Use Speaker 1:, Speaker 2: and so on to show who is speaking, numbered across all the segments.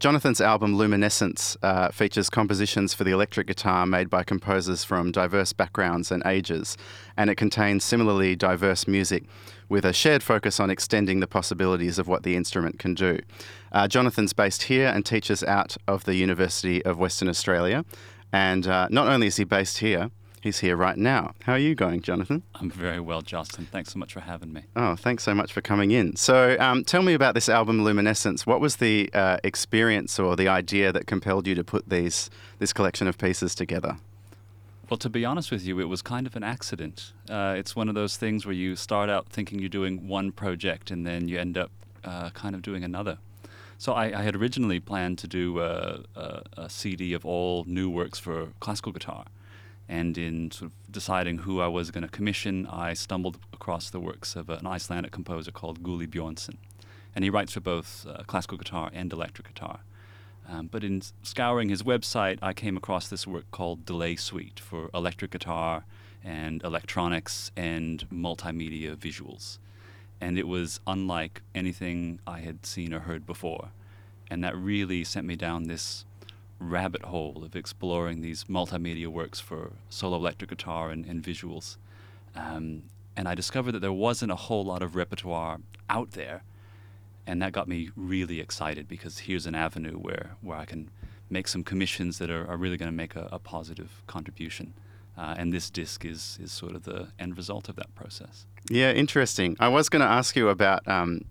Speaker 1: Jonathan's album Luminescence features compositions for the electric guitar made by composers from diverse backgrounds and ages, and it contains similarly diverse music with a shared focus on extending the possibilities of what the instrument can do. Jonathan's based here and teaches out of the University of Western Australia, and not only is he based here, he's here right now. How are you going, Jonathan?
Speaker 2: I'm very well, Justin. Thanks so much for having me.
Speaker 1: Oh, thanks so much for coming in. So tell me about this album, Luminescence. What was the experience or the idea that compelled you to put this collection of pieces together?
Speaker 2: Well, to be honest with you, it was kind of an accident. It's one of those things where you start out thinking you're doing one project and then you end up kind of doing another. So I had originally planned to do a CD of all new works for classical guitar. And in sort of deciding who I was going to commission, I stumbled across the works of an Icelandic composer called Gulli Bjornsson. And he writes for both classical guitar and electric guitar. But in scouring his website, I came across this work called Delay Suite for electric guitar and electronics and multimedia visuals. And it was unlike anything I had seen or heard before. And that really sent me down this rabbit hole of exploring these multimedia works for solo electric guitar and visuals. And I discovered that there wasn't a whole lot of repertoire out there. And that got me really excited because here's an avenue where I can make some commissions that are really going to make a positive contribution. And this disc is sort of the end result of that process.
Speaker 1: Yeah, interesting. I was going to ask you about,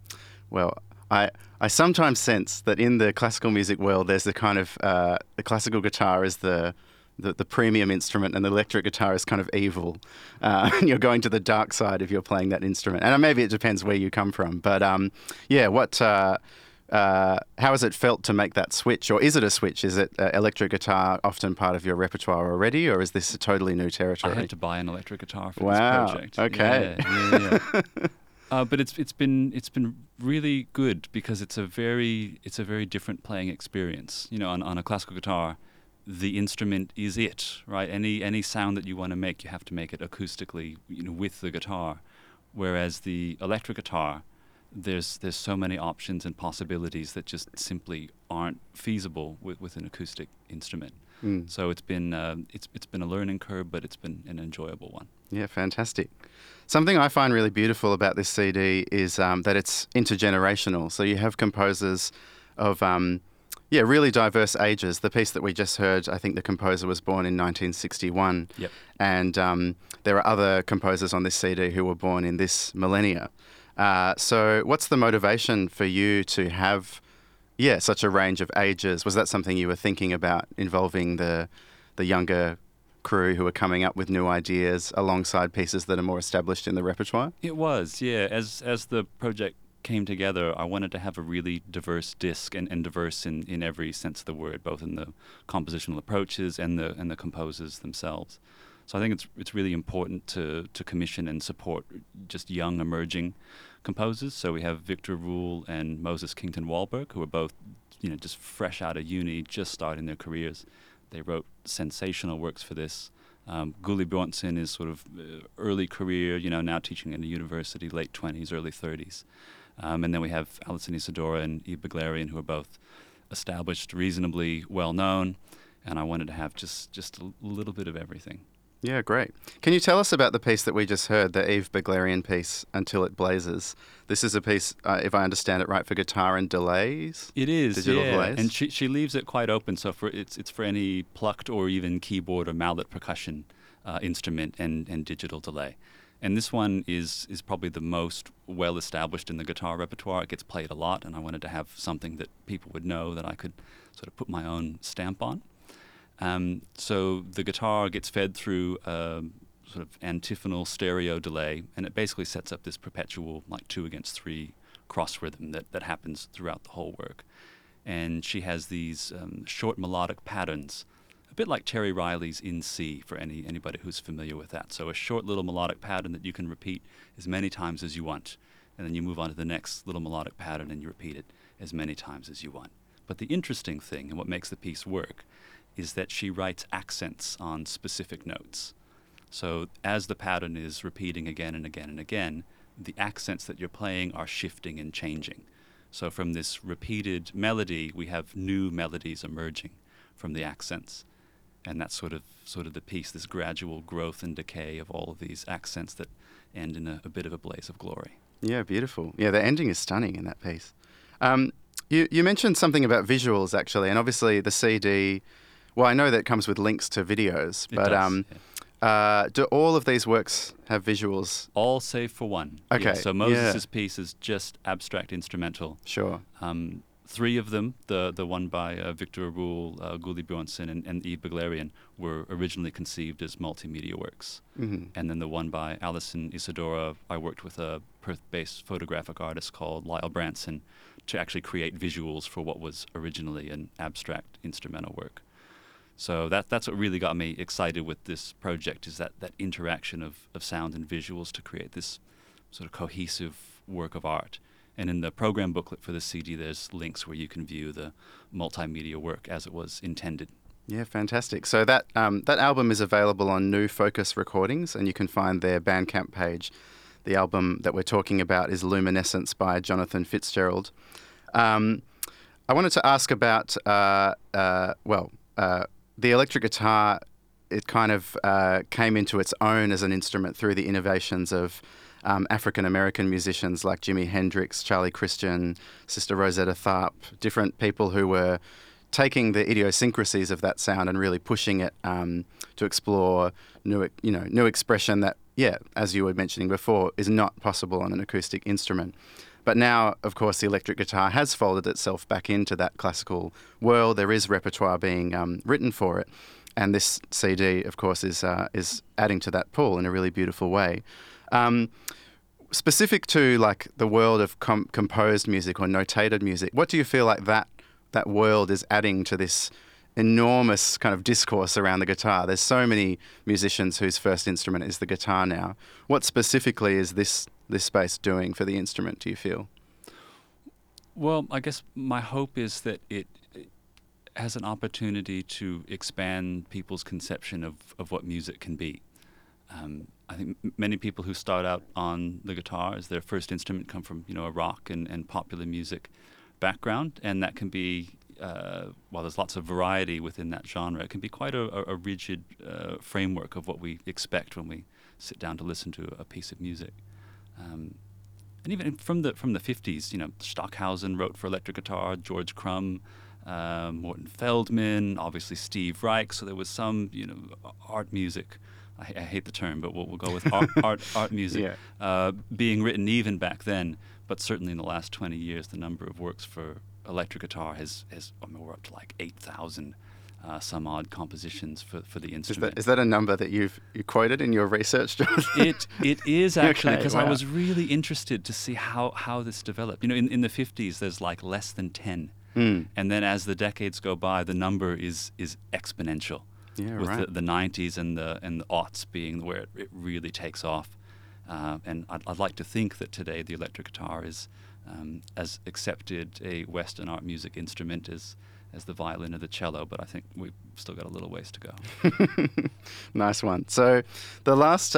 Speaker 1: I sometimes sense that in the classical music world, there's the kind of, the classical guitar is the premium instrument and the electric guitar is kind of evil. And you're going to the dark side if you're playing that instrument. And maybe it depends where you come from. But how has it felt to make that switch? Or is it a switch? Is it electric guitar often part of your repertoire already? Or is this a totally new territory?
Speaker 2: I had to buy an electric guitar for
Speaker 1: Wow.
Speaker 2: this project.
Speaker 1: Okay.
Speaker 2: Yeah. But it's been really good because it's a very different playing experience. You know, on a classical guitar, the instrument is it, right? Any sound that you want to make, you have to make it acoustically, with the guitar. Whereas the electric guitar, there's so many options and possibilities that just simply aren't feasible with an acoustic instrument. So it's been a learning curve, but it's been an enjoyable one.
Speaker 1: Yeah, fantastic. Something I find really beautiful about this CD is that it's intergenerational. So you have composers of really diverse ages. The piece that we just heard, I think the composer was born in 1961.
Speaker 2: Yep.
Speaker 1: And there are other composers on this CD who were born in this millennia. So what's the motivation for you to have such a range of ages? Was that something you were thinking about, involving the younger crew who are coming up with new ideas alongside pieces that are more established in the repertoire?
Speaker 2: It was, yeah. As the project came together, I wanted to have a really diverse disc and diverse in every sense of the word, both in the compositional approaches and the composers themselves. So I think it's really important to commission and support just young emerging composers. So we have Victor Ruhl and Moses Kington Wahlberg, who are both just fresh out of uni, just starting their careers. They wrote sensational works for this. Gulli Bjornsson is sort of early career, now teaching in the university, late 20s, early 30s. And then we have Alison Isadora and Eve Beglarian, who are both established, reasonably well known. And I wanted to have just a little bit of everything.
Speaker 1: Yeah, great. Can you tell us about the piece that we just heard, the Eve Beglarian piece, Until It Blazes? This is a piece, if I understand it right, for guitar and delays?
Speaker 2: It is,
Speaker 1: digital delays?
Speaker 2: And she leaves it quite open, so it's for any plucked or even keyboard or mallet percussion instrument and digital delay. And this one is probably the most well-established in the guitar repertoire. It gets played a lot, and I wanted to have something that people would know that I could sort of put my own stamp on. So the guitar gets fed through a sort of antiphonal stereo delay, and it basically sets up this perpetual 2-against-3 cross rhythm that happens throughout the whole work. And she has these short melodic patterns, a bit like Terry Riley's In C for anybody who's familiar with that. So a short little melodic pattern that you can repeat as many times as you want, and then you move on to the next little melodic pattern and you repeat it as many times as you want. But the interesting thing, and what makes the piece work, is that she writes accents on specific notes. So as the pattern is repeating again and again and again, the accents that you're playing are shifting and changing. So from this repeated melody, we have new melodies emerging from the accents. And that's sort of the piece, this gradual growth and decay of all of these accents that end in a bit of a blaze of glory.
Speaker 1: Yeah, beautiful. Yeah, the ending is stunning in that piece. You mentioned something about visuals, actually, and obviously the CD, well, I know that it comes with links to videos,
Speaker 2: It
Speaker 1: but
Speaker 2: does, yeah.
Speaker 1: do all of these works have visuals?
Speaker 2: All save for one.
Speaker 1: Okay,
Speaker 2: Yeah, so Moses' piece is just abstract instrumental.
Speaker 1: Sure.
Speaker 2: Three of them, the one by Victor Arul, Guli Bjornsson, and Yves Buglerian, were originally conceived as multimedia works.
Speaker 1: Mm-hmm.
Speaker 2: And then the one by Alison Isadora, I worked with a Perth-based photographic artist called Lyle Branson to actually create visuals for what was originally an abstract instrumental work. So that's what really got me excited with this project, is that interaction of sound and visuals to create this sort of cohesive work of art. And in the program booklet for the CD, there's links where you can view the multimedia work as it was intended.
Speaker 1: Yeah, fantastic. So that album is available on New Focus Recordings, and you can find their Bandcamp page. The album that we're talking about is Luminescence by Jonathan Fitzgerald. I wanted to ask about, the electric guitar. It kind of came into its own as an instrument through the innovations of African-American musicians like Jimi Hendrix, Charlie Christian, Sister Rosetta Tharpe, different people who were taking the idiosyncrasies of that sound and really pushing it to explore new expression that, as you were mentioning before, is not possible on an acoustic instrument. But now, of course, the electric guitar has folded itself back into that classical world. There is repertoire being written for it. And this CD, of course, is adding to that pool in a really beautiful way. Specific to like the world of composed music or notated music, what do you feel like that world is adding to this enormous kind of discourse around the guitar? There's so many musicians whose first instrument is the guitar now. What specifically is this space doing for the instrument, do you feel?
Speaker 2: Well, I guess my hope is that it has an opportunity to expand people's conception of what music can be. I think many people who start out on the guitar as their first instrument come from, a rock and popular music background, and that can be, while there's lots of variety within that genre, it can be quite a rigid framework of what we expect when we sit down to listen to a piece of music. And even from the 50s, Stockhausen wrote for electric guitar, George Crumb, Morton Feldman, obviously Steve Reich. So there was some, art music. I hate the term, but we'll go with art music being written even back then. But certainly in the last 20 years, the number of works for electric guitar has we're up to like 8,000 some odd compositions for the instrument.
Speaker 1: Is that a number that you quoted in your research, Jonathan?
Speaker 2: It is actually, because
Speaker 1: Okay, wow.
Speaker 2: I was really interested to see how this developed. In the 50s, there's like less than 10. And then as the decades go by, the number is exponential.
Speaker 1: Yeah,
Speaker 2: with
Speaker 1: right.
Speaker 2: the 90s and the aughts being where it really takes off. And I'd like to think that today the electric guitar is as accepted a Western art music instrument as the violin or the cello, but I think we've still got a little ways to go.
Speaker 1: Nice one. So the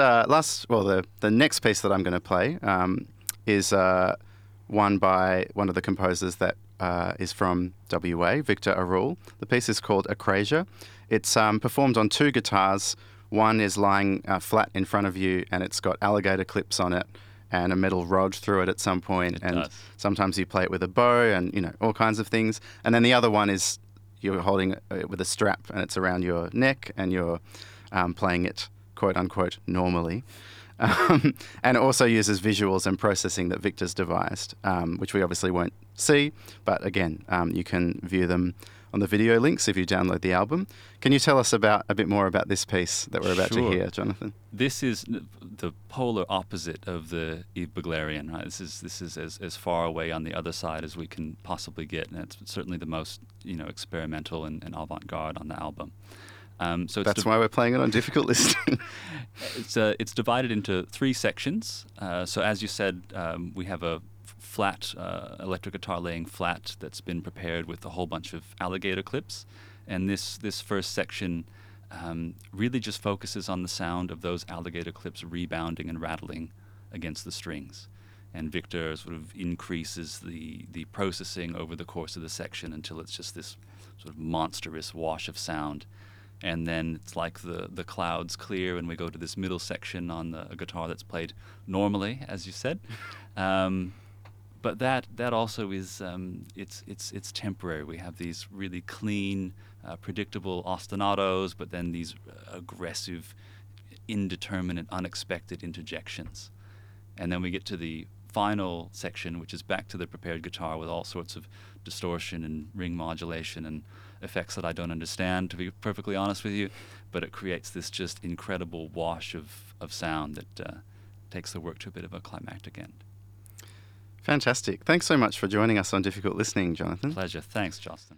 Speaker 1: the next piece that I'm going to play is one by one of the composers that is from WA, Victor Arul. The piece is called Acrasia. It's performed on two guitars. One is lying flat in front of you, and it's got alligator clips on it and a metal rod through it at some point.
Speaker 2: It
Speaker 1: and
Speaker 2: does.
Speaker 1: Sometimes you play it with a bow and, all kinds of things. And then the other one is you're holding it with a strap, and it's around your neck, and you're playing it, quote unquote, normally. And it also uses visuals and processing that Victor's devised, which we obviously won't see. But again, you can view them on the video links if you download the album. Can you tell us a bit more about this piece that we're about to
Speaker 2: Sure.
Speaker 1: hear, Jonathan?
Speaker 2: This is the polar opposite of the Yves Buglerian, right? This is as far away on the other side as we can possibly get, and it's certainly the most experimental and avant-garde on the album. So
Speaker 1: That's why we're playing it on difficult listening.
Speaker 2: It's divided into three sections. So as you said, we have a flat electric guitar laying flat that's been prepared with a whole bunch of alligator clips, and this first section really just focuses on the sound of those alligator clips rebounding and rattling against the strings. and Victor sort of increases the processing over the course of the section until it's just this sort of monstrous wash of sound. And then it's like the clouds clear and we go to this middle section on a guitar that's played normally, as you said. But that also is it's temporary. We have these really clean, predictable ostinatos, but then these aggressive, indeterminate, unexpected interjections. And then we get to the final section, which is back to the prepared guitar with all sorts of distortion and ring modulation and effects that I don't understand, to be perfectly honest with you, but it creates this just incredible wash of sound that takes the work to a bit of a climactic end.
Speaker 1: Fantastic. Thanks so much for joining us on Difficult Listening, Jonathan.
Speaker 2: Pleasure. Thanks, Justin.